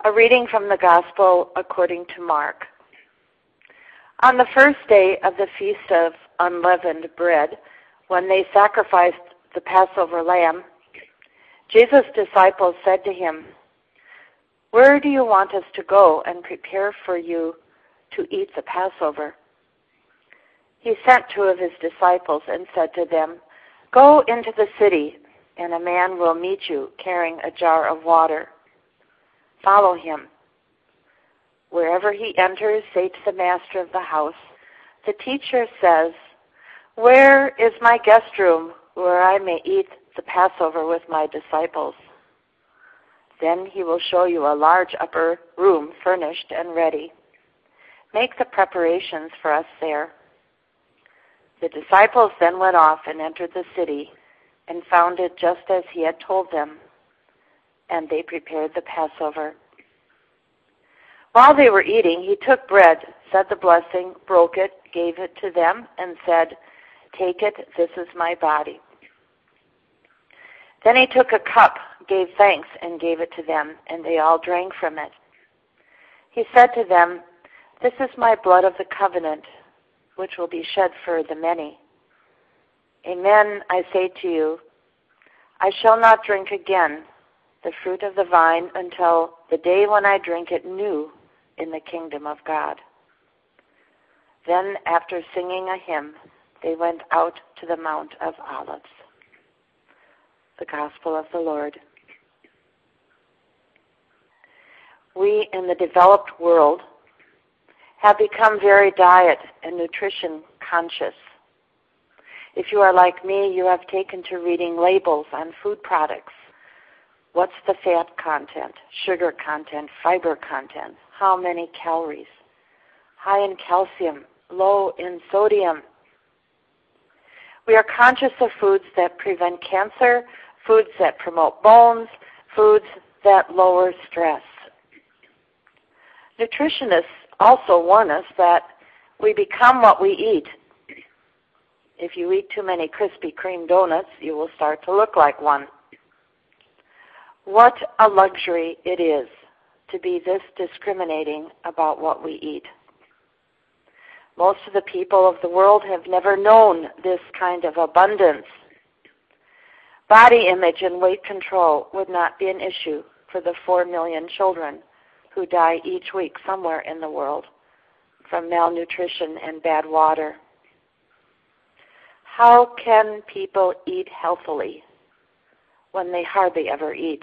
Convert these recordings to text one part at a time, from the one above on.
A reading from the Gospel according to Mark. On the first day of the Feast of Unleavened Bread, when they sacrificed the Passover lamb, Jesus' disciples said to him, "Where do you want us to go and prepare for you to eat the Passover?" He sent 2 of his disciples and said to them, "Go into the city, and a man will meet you carrying a jar of water. Follow him. Wherever he enters, say to the master of the house, 'The teacher says, where is my guest room where I may eat the Passover with my disciples?' Then he will show you a large upper room furnished and ready. Make the preparations for us there." The disciples then went off and entered the city and found it just as he had told them, and they prepared the Passover. While they were eating, he took bread, said the blessing, broke it, gave it to them, and said, "Take it, this is my body." Then he took a cup, gave thanks, and gave it to them, and they all drank from it. He said to them, "This is my blood of the covenant, which will be shed for the many. Amen, I say to you, I shall not drink again the fruit of the vine until the day when I drink it new in the kingdom of God." Then, after singing a hymn, they went out to the Mount of Olives. The Gospel of the Lord. We in the developed world have become very diet and nutrition conscious. If you are like me, you have taken to reading labels on food products. What's the fat content, sugar content, fiber content? How many calories? High in calcium, low in sodium. We are conscious of foods that prevent cancer, foods that promote bones, foods that lower stress. Nutritionists also warn us that we become what we eat. If you eat too many Krispy Kreme donuts, you will start to look like one. What a luxury it is to be this discriminating about what we eat. Most of the people of the world have never known this kind of abundance. Body image and weight control would not be an issue for the 4 million children who die each week somewhere in the world from malnutrition and bad water. How can people eat healthily when they hardly ever eat?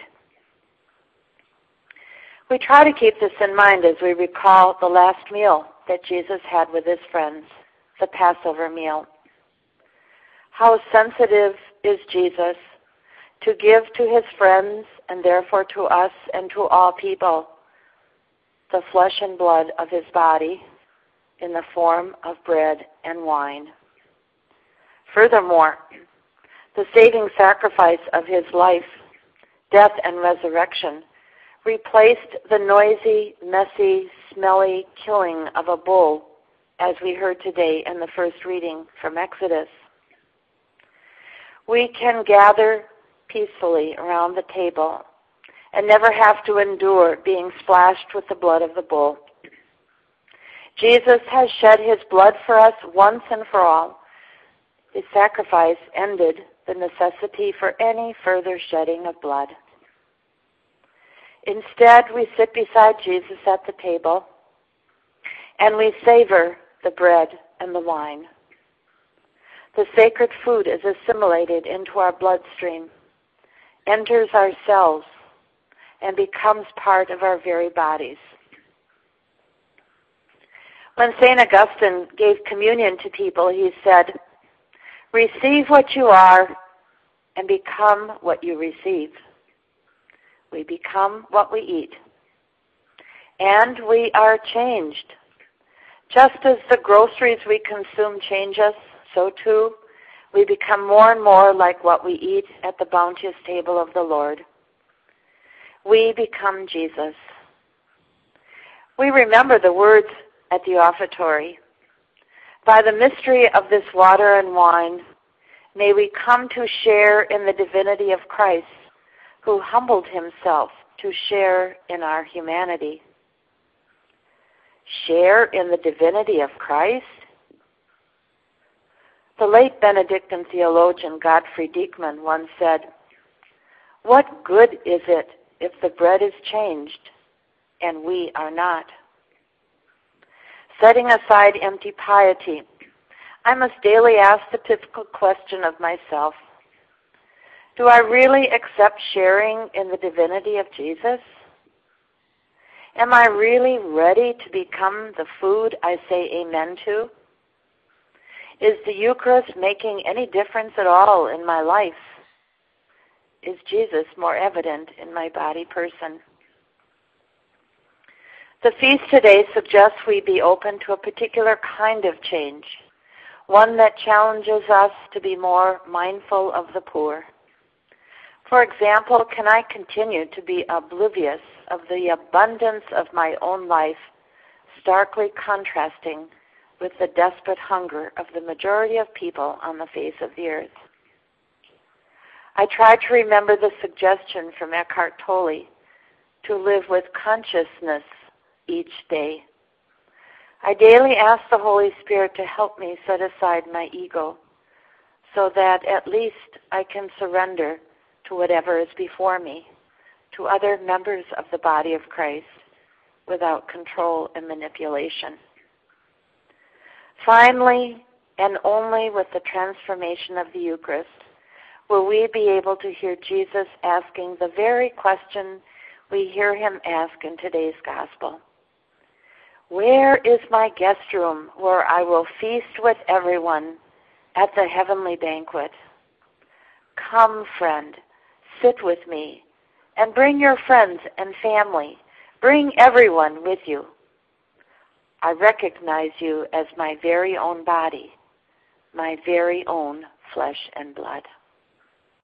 We try to keep this in mind as we recall the last meal that Jesus had with his friends, the Passover meal. How sensitive is Jesus to give to his friends and therefore to us and to all people the flesh and blood of his body in the form of bread and wine. Furthermore, the saving sacrifice of his life, death, and resurrection replaced the noisy, messy, smelly killing of a bull, as we heard today in the first reading from Exodus. We can gather peacefully around the table and never have to endure being splashed with the blood of the bull. Jesus has shed his blood for us once and for all. His sacrifice ended the necessity for any further shedding of blood. Instead, we sit beside Jesus at the table and we savor the bread and the wine. The sacred food is assimilated into our bloodstream, enters our cells, and becomes part of our very bodies. When St. Augustine gave communion to people, he said, "Receive what you are and become what you receive." We become what we eat. And we are changed. Just as the groceries we consume change us, so too we become more and more like what we eat at the bounteous table of the Lord. We become Jesus. We remember the words at the offertory. By the mystery of this water and wine, may we come to share in the divinity of Christ, who humbled himself to share in our humanity. Share in the divinity of Christ? The late Benedictine theologian Godfrey Diekmann once said, "What good is it if the bread is changed and we are not?" Setting aside empty piety, I must daily ask the typical question of myself: do I really accept sharing in the divinity of Jesus? Am I really ready to become the food I say amen to? Is the Eucharist making any difference at all in my life? Is Jesus more evident in my body person? The feast today suggests we be open to a particular kind of change, one that challenges us to be more mindful of the poor. For example, can I continue to be oblivious of the abundance of my own life, starkly contrasting with the desperate hunger of the majority of people on the face of the earth? I try to remember the suggestion from Eckhart Tolle to live with consciousness each day. I daily ask the Holy Spirit to help me set aside my ego so that at least I can surrender to whatever is before me, to other members of the body of Christ, without control and manipulation. Finally, and only with the transformation of the Eucharist, will we be able to hear Jesus asking the very question we hear him ask in today's Gospel. Where is my guest room where I will feast with everyone at the heavenly banquet? Come, friend, sit with me, and bring your friends and family. Bring everyone with you. I recognize you as my very own body, my very own flesh and blood.